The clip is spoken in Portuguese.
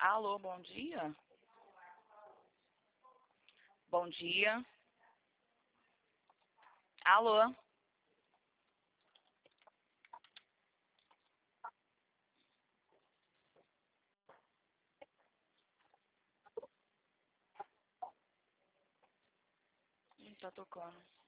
Alô, bom dia? Bom dia. Alô? Tá tocando.